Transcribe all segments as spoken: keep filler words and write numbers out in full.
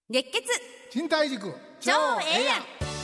熱血賃貸塾超ええやん。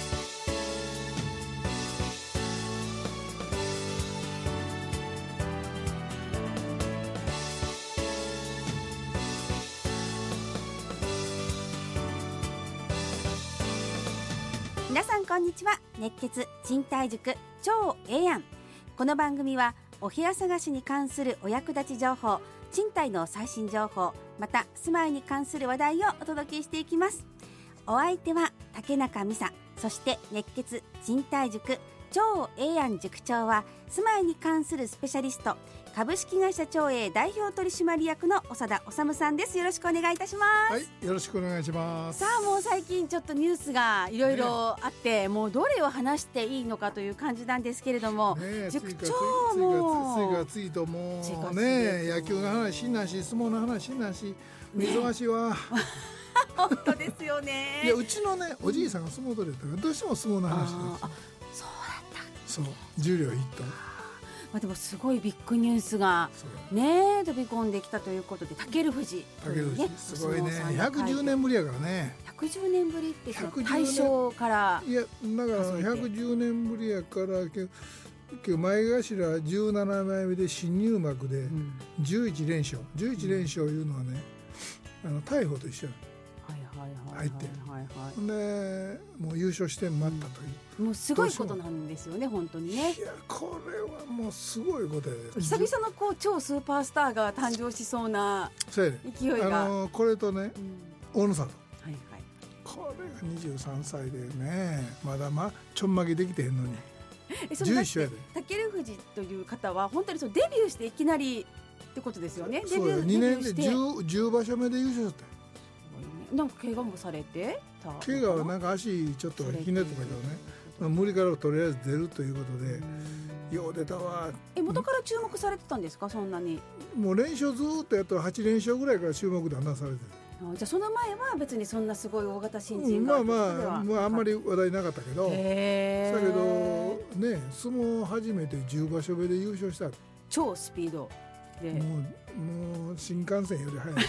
皆さんこんにちは。熱血賃貸塾超ええやん。この番組はお部屋探しに関するお役立ち情報、賃貸の最新情報、また住まいに関する話題をお届けしていきます。お相手は竹中美沙、そして熱血賃貸塾超ええやん塾長は住まいに関するスペシャリスト、株式会社超え代表取締役の長田治さんです。よろしくお願いいたします。 はい、よろしくお願いします。 さあ、もう最近ちょっとニュースがいろいろあって、ね、もうどれを話していいのかという感じなんですけれども、ね、塾長も次から次ともうね、野球の話しなし、相撲の話しなし、忙しいわ、ね本当ですよね。 いや、うちのねおじいさんが相撲取りだったからどうしても相撲の話です。 ああ、そうだったっけ。 そう、重量ヒット。 まあ、でもすごいビッグニュースがね飛び込んできたということで、武富士というね、 すごいね、ひゃくじゅうねんぶりやからね。 ひゃくじゅうねんぶりってその大正から、 いやだからひゃくじゅうねんぶりやからけけ前頭じゅうななまいめで新入幕でじゅういちれんしょう、じゅういちれんしょういうのはね、あの大鵬と一緒や。入ってでもう優勝して待ったという、 うん、もうすごいことなんですよね本当にね。 いや、これはもうすごいことやで。 久々のこう超スーパースターが誕生しそうな勢いが、 あのこれとね、うん、大野里、 はいはい、 これがにじゅうさんさいでね、まだまあちょんまげできてへんのにじゅういっしょやで。武富士という方は本当にそのデビューしていきなりってことですよね。デビューにねんで 10, じゅうばしょめで優勝だったよ。 なんか怪我もされてた。 怪我はなんか足ちょっとひねったけどね、まあ、無理からとりあえず出るということで、よう出たわ。 え、元から注目されてたんですか、そんなに。 もう連勝ずっとやったらはちれんしょうぐらいから注目だんだんされてる。 あ、じゃあその前は別にそんなすごい大型新人が、 うん、まあまあ、まあ、あんまり話題なかったけど、だけどね、相撲初めてじゅうばしょめで優勝した。 超スピードで、 もう、もう新幹線より速いって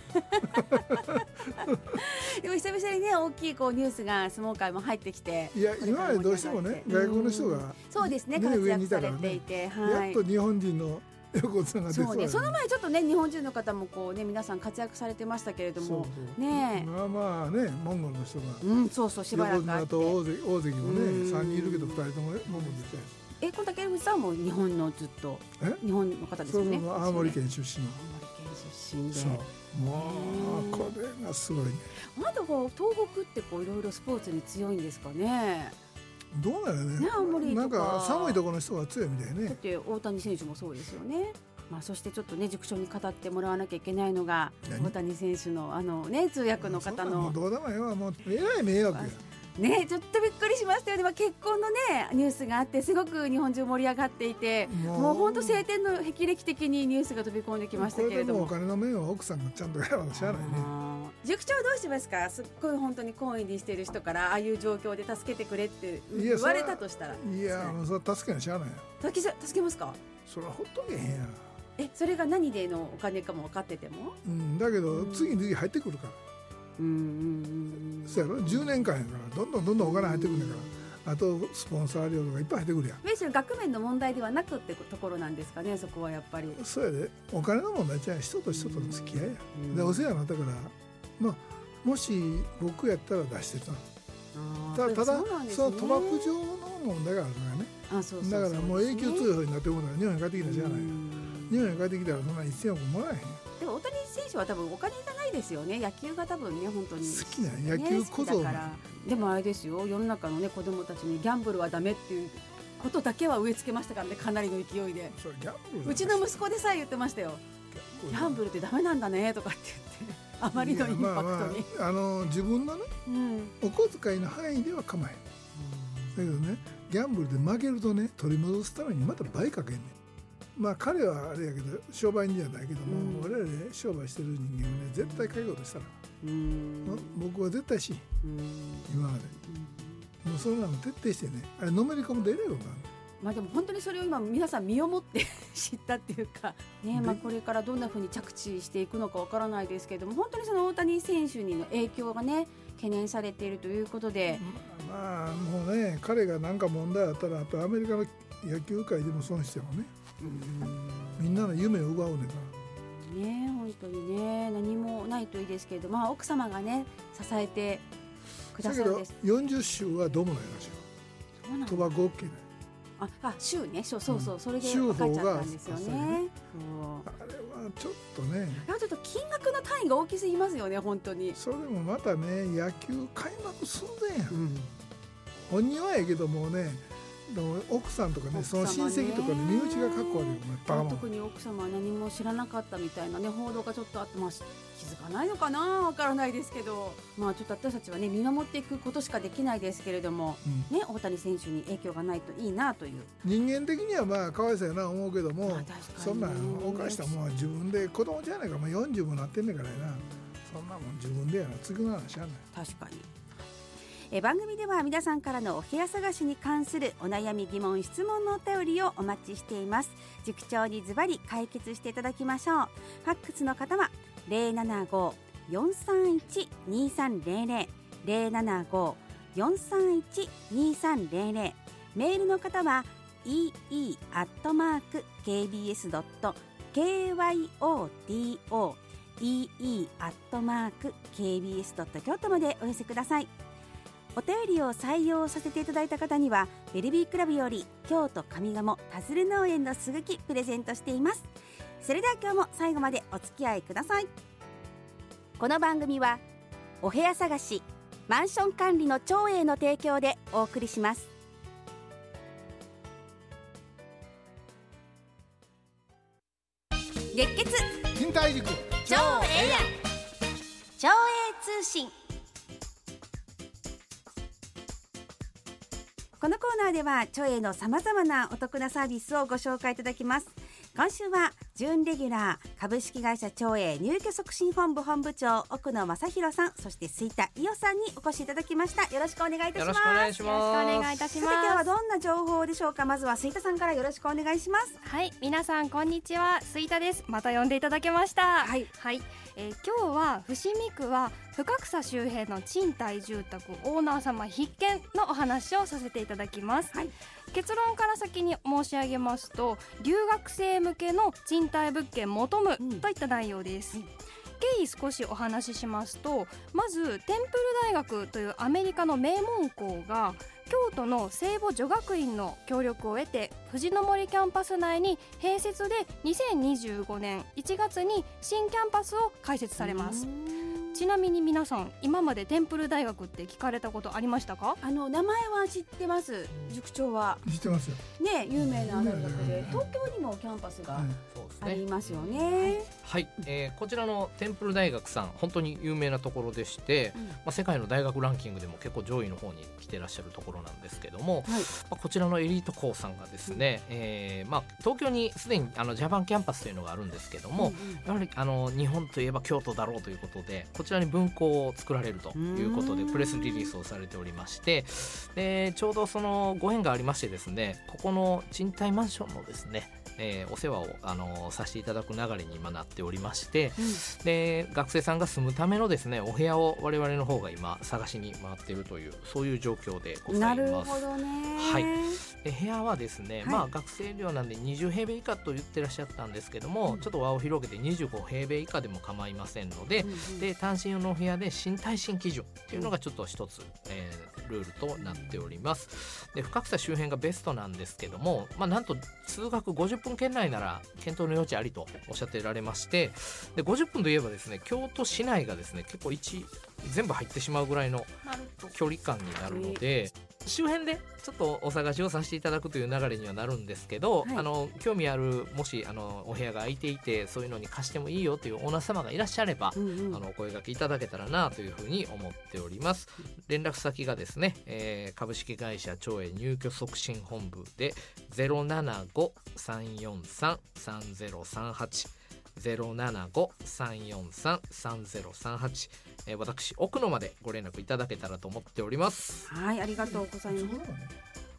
でも久々にね大きいこうニュースが相撲界も入ってきて、 いや今までどうしてもね外国の人が、 そうですね、活躍されていて、 はい、やっと日本人の横綱が出そうだね。そうね、 その前ちょっとね日本人の方もこうね皆さん活躍されてましたけれども、そうそうね、 まあまあね、モンゴルの人が、 うん、そうそう、しばらくあって、 横綱と大関、大関もねさんにんいるけどふたりともモンゴルでしたよ。 え、この武富士さんも日本のずっと日本の方ですよね。 そうそう、青森県出身の。 青森県出身で、 そう、もうこれがすごいね。 まだこう東北ってこういろいろスポーツに強いんですかね。 どうなるね。 ね、青森とかなんか寒いところの人が強いみたいね。 だって大谷選手もそうですよね。まあ、そしてちょっとね塾長に語ってもらわなきゃいけないのが大谷選手のあのね通訳の方の、 もうどうでもええわ、もうえらい迷惑やね、ちょっとびっくりしましたよね。まあ、結婚のねニュースがあってすごく日本中盛り上がっていて、もう本当晴天の霹靂的にニュースが飛び込んできましたけれども、 これでもお金の面は奥さんがちゃんとやらなしゃあないね。 塾長どうしますか。すっごい本当に懇意にしている人からああいう状況で助けてくれって言われたとしたら、 いやもうそれ助けなしゃあないよ。 助け、助けますか。 それはほっとけへんや。 え、それが何でのお金かも分かってても、 うん、だけど次に入ってくるから、うんうんうん、そうやろ、じゅうねんかんやからどんどんどんどんお金入ってくるんだから、あとスポンサー料とかいっぱい入ってくるやん。 別に額面の問題ではなくってところなんですかね、そこはやっぱり。 そうやで、お金の問題じゃ人と人との付き合いや、でお世話になったから、まあ、もし僕やったら出してた。ただただその賭博場の問題があるからね。あ、そうそうそう、だからもう永久通報になってもらうから日本に帰ってきたらしゃあない。日本に帰ってきたらそんなせんおくもらえへん。でも大谷選手は多分お金じゃないですよね。野球が多分ね本当に好きな、ね、野球こそだから。でもあれですよ、世の中のね子供たちにギャンブルはダメっていうことだけは植え付けましたからね、かなりの勢いで。 それギャンブル、 うちの息子でさえ言ってましたよ。ギャンブルってダメなんだねとかって言って、あまりのインパクトに、まあまあ、あの自分のね、うん、お小遣いの範囲では構えん、うん、だけどねギャンブルで負けるとね取り戻すためにまた倍かけんねん。まあ彼はあれやけど商売人じゃないけども、うん、我々、ね、商売してる人間はね絶対かけようとしたら、うん、まあ、僕は絶対し、うん、今まで、うん、もうそれなの徹底してね、あれのめり込むとえらいことなまあ、でも本当にそれを今皆さん身をもって知ったっていうか、ね、まあ、これからどんな風に着地していくのかわからないですけれども、本当にその大谷選手にの影響がね懸念されているということで、 まあもうね、彼が何か問題あったらやっぱりアメリカの野球界でも損してもね、うん、みんなの夢を奪うねんからね、本当にね、何もないといいですけれど、まあ、奥様がね支えてくださるんです。 だけどよんじゅっ州はドムのやらしいわ、賭博 OK ね。 ああ、州ね、そうそうそう、うん、それで分かっちゃったんですよね。 ね、あれはちょっとね、 あれちょっと金額の単位が大きすぎますよね、本当に。 それもまたね、野球開幕寸前やん、うん、本人はやけどもね、奥さんとか ね, ねその親戚とかの身内がかっこ悪いよね、バカもん。 特に奥様は何も知らなかったみたいなね報道がちょっとあって、まあ、気づかないのかな、わからないですけど、まあちょっと私たちはね見守っていくことしかできないですけれども、うん、ね、大谷選手に影響がないといいなという。 人間的にはまあかわいそうやな思うけども、まあ、そんな犯したもんは自分で、子供じゃないか、まあ、よんじゅうもなってんねんからやな、そんなもん自分でやな、次の話やない。 確かに。え番組では皆さんからのお部屋探しに関するお悩み疑問質問のお便りをお待ちしています。塾長にズバリ解決していただきましょう。ファックスの方は ゼロななご よんさんいち にさんゼロゼロ ゼロななご よんさんいち にさんゼロゼロ、メールの方は イーイー アットマーク ケービーエス ドット ケーワイオーティーオー イーイー アットマーク ケービーエス ドット 京都までお寄せください。お便りを採用させていただいた方にはベルビークラブより京都上賀茂田鶴農園のすぐきプレゼントしています。それでは今日も最後までお付き合いください。この番組はお部屋探しマンション管理の長英の提供でお送りします。熱血金田塾長英や長英通信。このコーナーでは長英のさまざまなお得なサービスをご紹介いただきます。今週は準レギュラー株式会社長英入居促進本部本部長奥野正弘さん、そして吹田伊代さんにお越しいただきました。よろしくお願いいたします。 よろしくお願いします。 よろしくお願いいたします。 今日はどんな情報でしょうか。まずは吹田さんからよろしくお願いします。 はい、皆さんこんにちは、吹田です。また呼んでいただけました。 はい、 はいえー、今日は伏見区は深草周辺の賃貸住宅オーナー様必見のお話をさせていただきます。はい、結論から先に申し上げますと、留学生向けの賃貸物件求むといった内容です。うん、経緯少しお話ししますと、まずテンプル大学というアメリカの名門校が京都の聖母女学院の協力を得て藤の森キャンパス内に併設でにせんにじゅうごねんいちがつに新キャンパスを開設されます。ちなみに皆さん今までテンプル大学って聞かれたことありましたか？ あの名前は知ってます。塾長は知ってますよね、有名な大学で東京にもキャンパスがありますよね。 はい、えー、こちらのテンプル大学さん本当に有名なところでして、うんまあ、世界の大学ランキングでも結構上位の方に来てらっしゃるところなんですけども、はいまあ、こちらのエリート校さんがですね、うんえーまあ、東京にすでにあのジャパンキャンパスというのがあるんですけども、うんうん、やはりあの日本といえば京都だろうということでこちらに分校を作られるということでプレスリリースをされておりまして、でちょうどそのご縁がありましてですね、ここの賃貸マンションのですねえー、お世話を、あのー、させていただく流れに今なっておりまして、うん、で学生さんが住むためのですねお部屋を我々の方が今探しに回っているというそういう状況でございます。 なるほどね。 はい、で部屋はですね、はいまあ、学生寮なんでにじゅうへいべい以下と言ってらっしゃったんですけども、うん、ちょっと輪を広げてにじゅうごへいべい以下でも構いませんので、うんうん、で単身用のお部屋で新耐震基準っていうのがちょっと一つ、えー、ルールとなっております。で深草周辺がベストなんですけども、まあ、なんと通学ごじゅっぷん圏内なら検討の余地ありとおっしゃってられまして、でごじゅっぷんといえばですね京都市内がですね結構一全部入ってしまうぐらいの距離感になるので、周辺でちょっとお探しをさせていただくという流れにはなるんですけど、はい、あの興味あるもしあのお部屋が空いていてそういうのに貸してもいいよというオーナー様がいらっしゃれば、うんうん、あのお声掛けいただけたらなというふうに思っております。連絡先がですね、えー、株式会社長英入居促進本部で ゼロななご さんよんさん さんゼロさんはち ゼロななご さんよんさん さんゼロさんはち、えー、私奥野までご連絡いただけたらと思っております。 はい、ありがとうございます。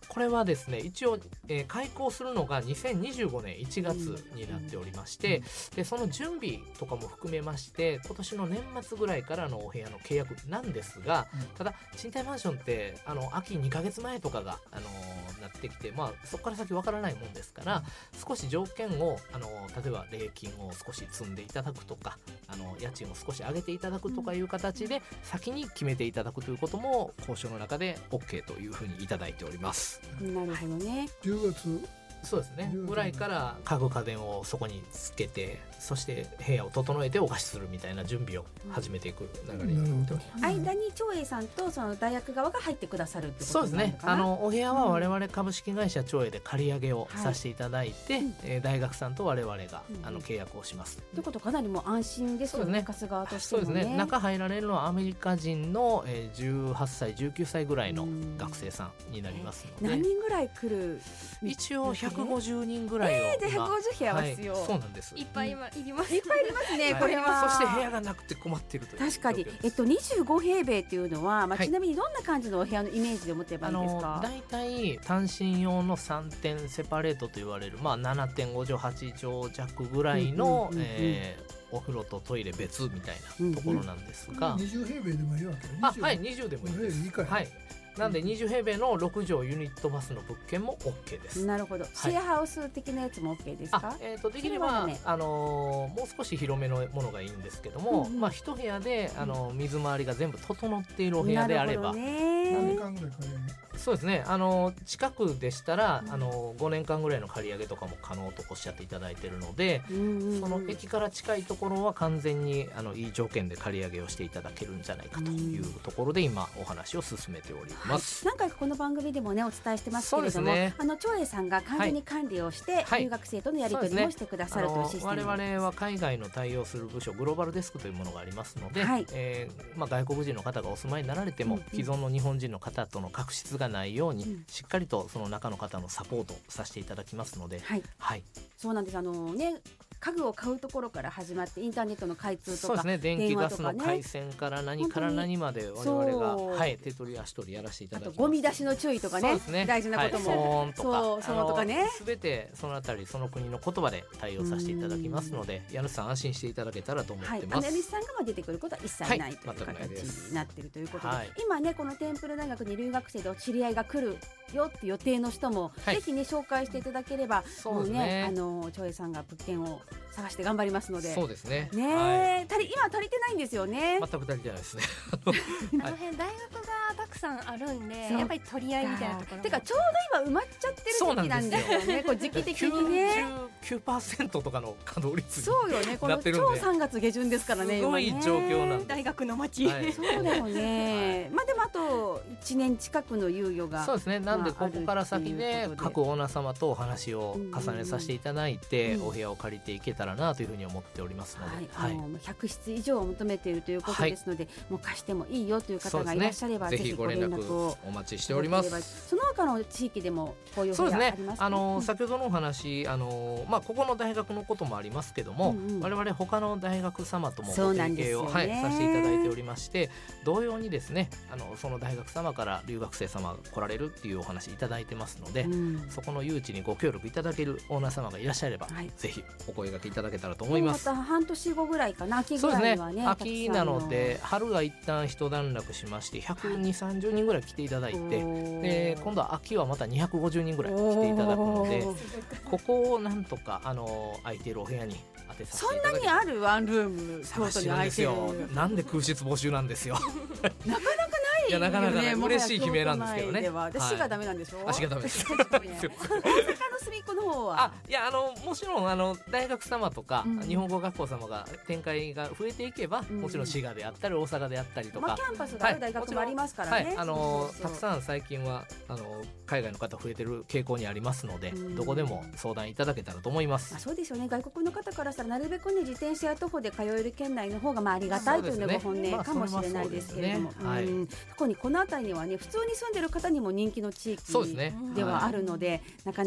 これはですね一応、えー、開校するのがにせんにじゅうごねんいちがつになっておりまして、うん、でその準備とかも含めまして今年の年末ぐらいからのお部屋の契約なんですが、うん、ただ賃貸マンションってあの秋にかげつまえとかが、あのー、なってきて、まあ、そこから先わからないもんですから、うん、少し条件を、あのー、例えば礼金を少し積んでいただくとか、あの家賃を少し上げていただくとかいう形で先に決めていただくということも交渉の中で OK というふうにいただいております。 なるほどね。 じゅうがつそうですねぐらいから家具家電をそこにつけて、そして部屋を整えてお貸しするみたいな準備を始めていく流れになっております。 間に長英さんとその大学側が入ってくださるってことそうですね。あのお部屋は我々株式会社長英で借り上げをさせていただいて、はいえー、大学さんと我々が、うん、あの契約をします。 ということかなりもう安心ですよね。貸す側としてもね。 そうですね。中入られるのはアメリカ人の、えー、じゅうはっさいじゅうきゅうさいぐらいの学生さんになりますので、 何人ぐらい来る？ 一応ひゃくごじゅうにんぐらいを、 えー、でひゃくごじゅう部屋は必要、 はい、そうなんです。 いっぱい今いります。 いっぱいいりますね、はい、これは。 そして部屋がなくて困っているという。 確かに、えっと、にじゅうごへいべいっていうのは、まあ、ちなみにどんな感じのお部屋のイメージで持ってればいいんですか？ だいたい単身用のさんてんセパレートと言われる、まあ、ななてんごじょうはちじょう弱ぐらいの、うんうんうんうんえーお風呂とトイレ別みたいなところなんですが、 うんうん、にじゅうへいべいでもいいわけね。 あ、はい、にじゅうでもいいです。 いいかい、 はい、なんでにじゅうへいべいのろくじょうユニットバスの物件も OK です。 なるほど。シェアハウス的なやつも OK ですか？ あ、えー、とできれば、ねあのー、もう少し広めのものがいいんですけども、うんうんまあ、一部屋で、あのー、水回りが全部整っているお部屋であれば、 何年間ぐらい借り上げ？ そうですね、あの近くでしたら、うん、あのごねんかんぐらいの借り上げとかも可能とおっしゃっていただいているので、うんうんうん、その駅から近いところは完全にあのいい条件で借り上げをしていただけるんじゃないかというところで今お話を進めております、 はい、何回かこの番組でもねお伝えしてますけれども、ね、あの長英さんが完全に管理をして、はい、留学生とのやり取りもしてくださるというシステムです。 我々は海外の対応する部署グローバルデスクというものがありますので、はいえーまあ、外国人の方がお住まいになられても、うんうん、既存の日本人の方との確執がないように、うんしっかりとその中の方のサポートさせていただきますので、はいはい、 そうなんです。あのね家具を買うところから始まってインターネットの開通とかそうですね、電気ガスの回線から何から何まで我々が、はい、手取り足取りやらせていただきます。 あとゴミ出しの注意とか ね, ね大事なことも、 はい、騒音とかそう騒音とかね全てそのあたりその国の言葉で対応させていただきますので、家主さん安心していただけたらと思ってます。 はい、家主さんが出てくることは一切ない、はい、という形になっているということで、はい、今ねこのテンプル大学に留学生でお知り合いが来るよって予定の人も、はい、ぜひね紹介していただければ、 そうですね、 もうねあの長英さんが物件を探して頑張りますので。 そうですね。 ね、はい、足り今足りてないんですよね。 全く足りてないですね。 あの辺大学がたくさんあるんで、やっぱり取り合いみたいなところ。 てかちょうど今埋まっちゃってる時期なんですよね。こう時期的にね。 きゅうじゅうきゅうパーセント とかの稼働率にそうよね。この超さんがつ下旬ですからね。 すごい状況なんで。 大学の街。 はい、 そうだよね。はい、まあでもあといちねん近くの猶予が。 そうですね。なんでここから先で各オーナー様とお話を重ねさせていただいて、お部屋を借りていけたらなというふうに思っておりますので、 はいはい、もうひゃくしつ以上を求めているということですので、はい、もう貸してもいいよという方がいらっしゃれば、ね、ぜひご連絡をお待ちしております。 その他の地域でもこういう部屋ありますか？そうですね。 あの先ほどのお話、あのまあここの大学のこともありますけども、うんうん、我々他の大学様ともご提携を、ねはい、させていただいておりまして、同様にですね、あのその大学様から留学生様が来られるっていうお話いただいてますので、うん、そこの誘致にご協力いただけるオーナー様がいらっしゃれば、はい、ぜひお声掛けいただけたらと思います。 また半年後ぐらいかな、秋ぐらいは ね, ね秋なので春が一旦一段落しましてひゃくにじゅう、さんじゅうにんぐらい来ていただいて、で今度は秋はまたにひゃくごじゅうにんぐらい来ていただくので、ここをなんとかあの空いているお部屋に当てさせていただきます。 そんなにあるワンルーム探してるんですよ。なんで空室募集なんですよ。 なかなかないよね。 いやなかなか、ね、嬉しい悲鳴なんですけどね。では市がダメなんでしょ。 あ、市がダメです。 大阪の隅っこの方は。 あ、いやあのもちろんあの大学様とか、うん、日本語学校様が展開が増えていけば、うん、もちろん滋賀であったり大阪であったりとか、 まあ、キャンパスがある大学もありますからね。はい、 あのたくさん最近はあの海外の方増えてる傾向にありますので、うん、どこでも相談いただけたらと思います。 あ、そうですよね。外国の方からしたらなるべくね自転車や徒歩で通える県内の方がまあありがたいというのが本音かもしれないですけれども、 まあね、はい、 うん、特にこの辺りにはね普通に住んでる方にも人気の地域ではあるので、ね、はい、なかなか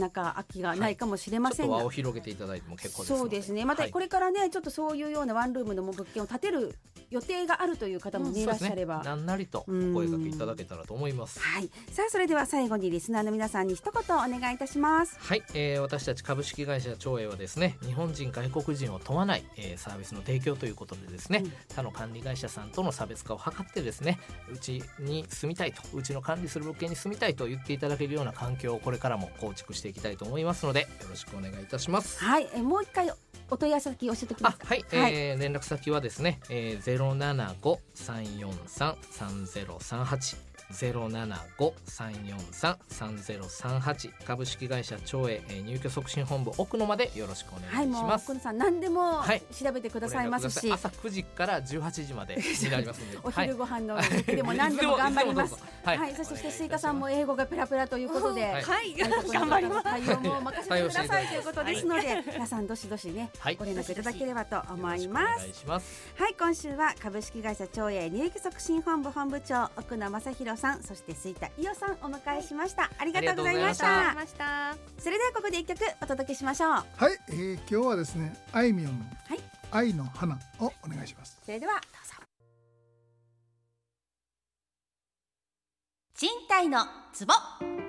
空きがないかもしれませんが、 はい、ちょっと輪を広げていただいても結構ですので。 そうですね。またこれからね、はい、ちょっとそういうようなワンルームの物件を建てる予定があるという方も、ね、いらっしゃれば、 ね、なんなりとお声掛けいただけたらと思います。 はい、さあそれでは最後にリスナーの皆さんに一言お願いいたします。 はい、えー、私たち株式会社長英はですね、日本人外国人を問わない、えー、サービスの提供ということでですね、うん、他の管理会社さんとの差別化を図ってですね、うちに住みたいと、うちの管理する物件に住みたいと言っていただけるような環境をこれからも構築していきたいと思いますので、よろしくお願いいたします。 はい、えー、もう一回お問い合わせ先教えておきますか。 はい、はい、えー、連絡先はですね、えー、ゼロななご さんよんさん さんゼロさんはち ゼロななご さんよんさん さんゼロさんはち株式会社長英、えー、入居促進本部奥野までよろしくお願いします。はい、もう奥野さん何でも調べてくださいますし、 はい、朝くじからじゅうはちじまでになりますのでお昼ご飯の時でも何でも頑張ります。はい、はい、そしてスイカさんも英語がペラペラということで、はい、はい、頑張ります。対応も任せてくださいということですので、はい、皆さんどしどしね、はい、ご連絡いただければと思います。 お願いします。 はい、今週は株式会社長英入居促進本部本部長奥野正弘さん、そしてスイカ伊代さんお迎えしました。ありがとうございました。それではここで一曲お届けしましょう。 はい、えー、今日はですね、あいみょんの愛の花をお願いします。 それではどうぞ。賃貸のツボ。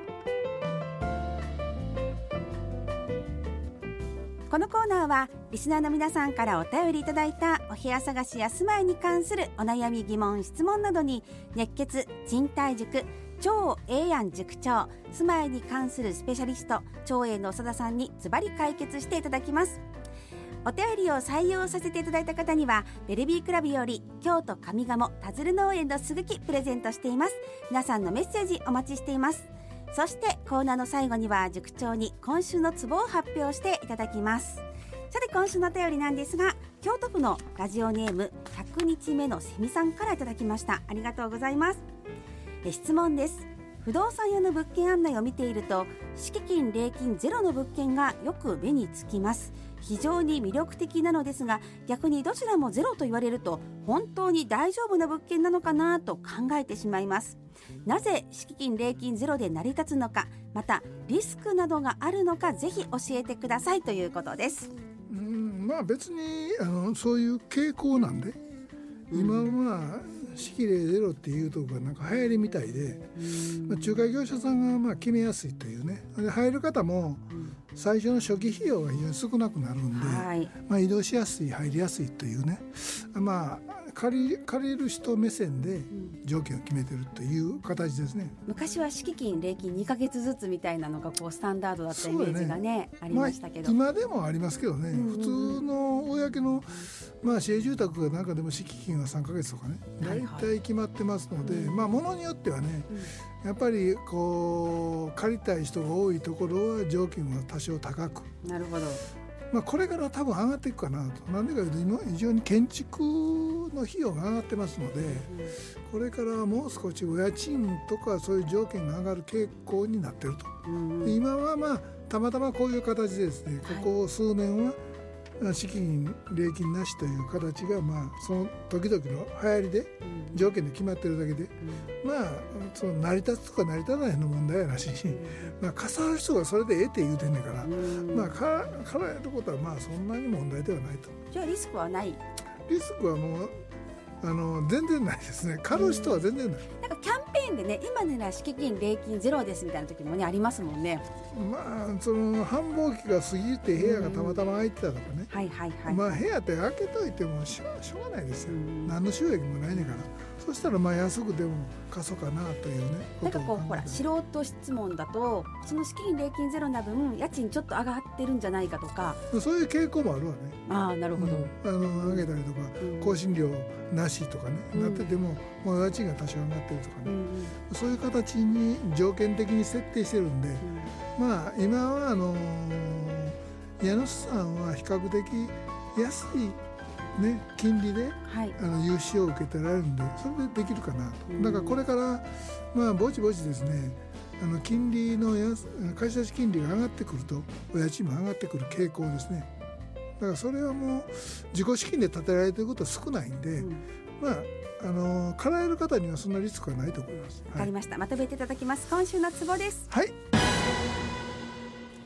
このコーナーはリスナーの皆さんからお便りいただいたお部屋探しや住まいに関するお悩み疑問質問などに、熱血賃貸塾超ええやん塾長、住まいに関するスペシャリスト長英の長田さんにズバリ解決していただきます。お便りを採用させていただいた方にはベルビークラブより京都上賀茂田鶴農園のすぐきプレゼントしています。皆さんのメッセージお待ちしています。そしてコーナーの最後には塾長に今週のツボを発表していただきます。さて今週のお便りなんですが、京都府のラジオネームひゃくにちめのセミさんからいただきました。ありがとうございます。え質問です。不動産屋の物件案内を見ていると、敷金礼金ゼロの物件がよく目につきます。非常に魅力的なのですが、逆にどちらもゼロと言われると本当に大丈夫な物件なのかなと考えてしまいます。なぜ敷金礼金ゼロで成り立つのか、またリスクなどがあるのか、ぜひ教えてくださいということです。 うん、まあ別にあのそういう傾向なんで、今はまあ敷礼ゼロっていうところがなんか流行りみたいで、まあ、仲介業者さんがまあ決めやすいというね。で入る方も最初の初期費用が非常に少なくなるんで、はい、まあ、移動しやすい、入りやすいというね、まあ借り、借りる人目線で条件を決めてるという形ですね。 昔は敷金礼金にかげつずつみたいなのがこうスタンダードだったイメージが ね, ねありましたけど、 まあ、今でもありますけどね、うんうんうん、普通の公の、まあ、市営住宅がなんかでも敷金はさんかげつとかね、大体決まってますので、はいはい、まあ、ものによってはね、うん、やっぱりこう借りたい人が多いところは条件は多少高く、 なるほど、 まあ、これから多分上がっていくかなと。なんでかというと今非常に建築の費用が上がってますので、うん、これからもう少しお家賃とかそういう条件が上がる傾向になっていると、うん、今はまあたまたまこういう形でですね、ここ数年は敷金礼金なしという形がまあその時々の流行りで条件で決まってるだけで、うん、まあその成り立つとか成り立たないの問題やなし、うん、まあ重なる人がそれでええって言うてんねんから、うん、まあからえることはまあそんなに問題ではないと。 じゃあリスクはない？ リスクはもうあの全然ないですね。借る人は全然ない。 なんかキャンペーンでね、今なら敷金礼金ゼロですみたいな時もねありますもんね。 まあその繁忙期が過ぎて部屋がたまたま空いてたとかね、 はいはいはい、 まあ部屋って開けといてもしょ, しょうがないですよ。何の収益もないねんから。そしたらまあ安くでも貸そうかなというね。 なんかこうほら素人質問だと、その敷金礼金ゼロな分家賃ちょっと上がってるんじゃないかとか、そういう傾向もあるわね。ああ、なるほど、うん、あの上げたりとか、うん、更新料なしとかね、うん、なっててももう家賃が多少上がってるとかね、うん、そういう形に条件的に設定してるんで、うん、まあ今はあのー、家主さんは比較的安いね、金利で、はい、あの融資を受けてられるんで、それでできるかなと。だからこれからまあぼちぼちですね、あの金利の貸し出し金利が上がってくるとお家賃も上がってくる傾向ですね。だからそれはもう自己資金で建てられていることは少ないんで、うん、まああの借られる方にはそんなリスクはないと思います。わかりました、はい、まとめていただきます。今週のツボです。 はい、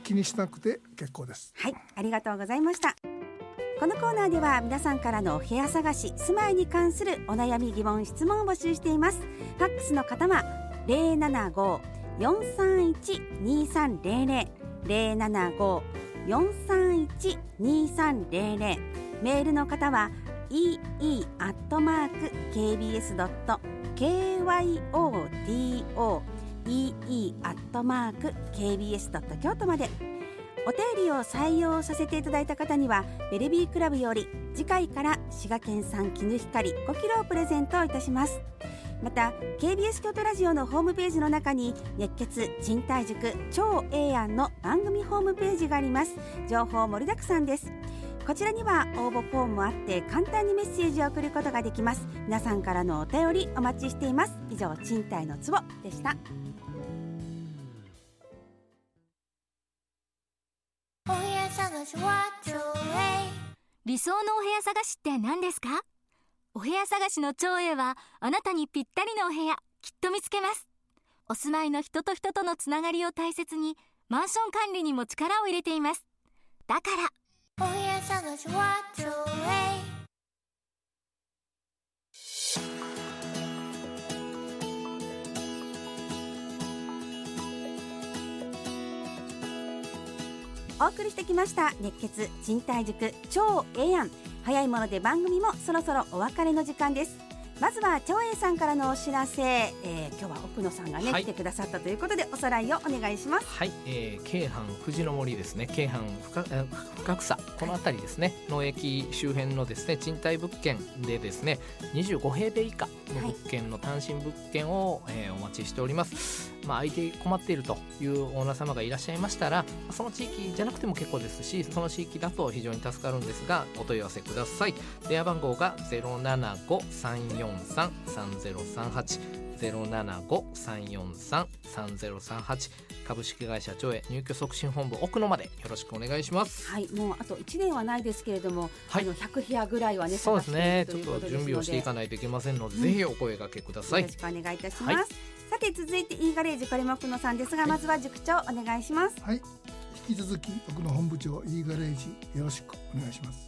気にしなくて結構です。 はい、ありがとうございました。このコーナーでは皆さんからのお部屋探し、住まいに関するお悩み、疑問、質問を募集しています。ファックスの方は ゼロななご よんさんいち にさんゼロゼロ ゼロななご よんさんいち にさんゼロゼロ、メールの方は イーイー アットマーク ケービーエス ドット ケーワイオーティーオー イーイー アットマーク ケービーエス ドット 京都まで。お便りを採用させていただいた方にはベルビークラブより次回から滋賀県産絹ひかりごキロをプレゼントいたします。また ケービーエス 京都ラジオのホームページの中に熱血賃貸塾超ええやんの番組ホームページがあります。情報盛りだくさんです。こちらには応募フォームもあって簡単にメッセージを送ることができます。皆さんからのお便りお待ちしています。以上、賃貸のツボでした。 理想のお部屋探しって何ですか？お部屋探しの超英はあなたにぴったりのお部屋きっと見つけます。お住まいの人と人とのつながりを大切にマンション管理にも力を入れています。だからお部屋探しは超英。 お送りしてきました熱血賃貸塾超ええやん。早いもので番組もそろそろお別れの時間です。まずは長英さんからのお知らせ、えー、今日は奥野さんがね、はい、来てくださったということでおさらいをお願いします。 はい、えー、京阪藤の森ですね、京阪深, 深草この辺りですねの駅周辺のですね賃貸物件でですねにじゅうごへいべい以下の物件の単身物件を、はい、えー、お待ちしております。まあ、相手困っているというオーナー様がいらっしゃいましたらその地域じゃなくても結構ですしその地域だと非常に助かるんですがお問い合わせください。電話番号が ゼロななご さんよんさん さんゼロさんはち ゼロななご さんよんさん さんゼロさんはち株式会社長へ入居促進本部奥野までよろしくお願いします。 はい、もうあといちねんはないですけれども、 はい、 あのひゃく部屋ぐらいはねそうですねちょっと準備をしていかないといけませんので、うん、ぜひお声掛けください。 よろしくお願いいたします、 はい、 さて続いて E ガレージこれも奥野さんですが、はい、まずは塾長お願いします。 はい、引き続き奥野本部長 E ガレージよろしくお願いします。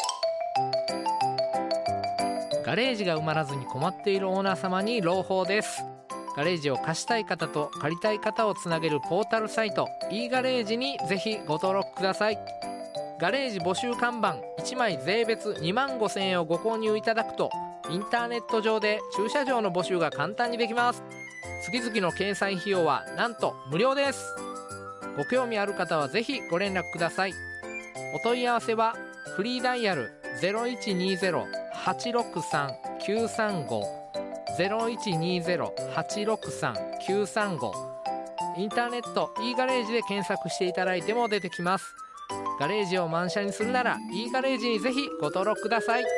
ガレージが埋まらずに困っているオーナー様に朗報です。ガレージを貸したい方と借りたい方をつなげるポータルサイト E ガレージにぜひご登録ください。ガレージ募集看板いちまい税別にまんごせんえんをご購入いただくとインターネット上で駐車場の募集が簡単にできます。月々の掲載費用はなんと無料です。ご興味ある方はぜひご連絡ください。お問い合わせはフリーダイヤル ゼロいちにゼロ はちろくさん きゅうさんご ゼロいちにゼロ はちろくさん きゅうさんごインターネット E ガレージで検索していただいても出てきます。ガレージを満車にするなら E ガレージにぜひご登録ください。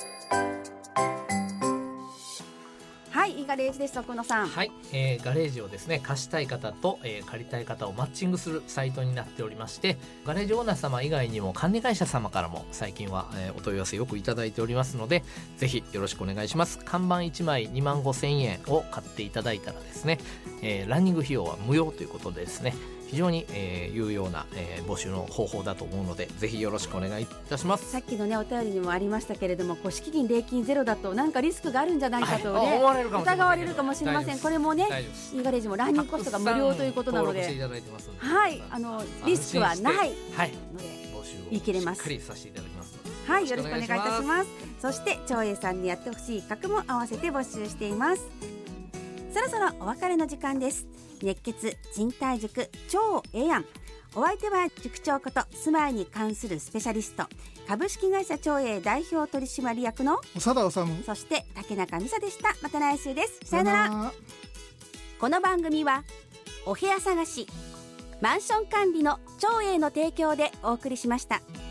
はい、E ガレージです。奥野さん。 はい、えー、ガレージをですね貸したい方と、えー、借りたい方をマッチングするサイトになっておりまして、ガレージオーナー様以外にも管理会社様からも最近は、えー、お問い合わせよくいただいておりますのでぜひよろしくお願いします。看板いちまいにまんごせんえんを買っていただいたらですね、えー、ランニング費用は無料ということでですね非常に、えー、有用な、えー、募集の方法だと思うのでぜひよろしくお願いいたします。 さっきのねお便りにもありましたけれども、こう敷金礼金ゼロだとなんかリスクがあるんじゃないかとね、 はい、思われるかもしれません。 疑われるかもしれません。これもね E ガレージもランニングコストが無料ということなので、はい、あのリスクはないので言い切れます。 しっかりさせていただきますので、 はい、よろしくお願いいたします。そして長英さんにやってほしい企画も合わせて募集しています。そろそろお別れの時間です。熱血賃貸塾超ええやん。お相手は塾長こと住まいに関するスペシャリスト株式会社長英代表取締役の長田治、 そして竹中美沙でした。また来週です。さよなら。この番組はお部屋探しマンション管理の長英の提供でお送りしました。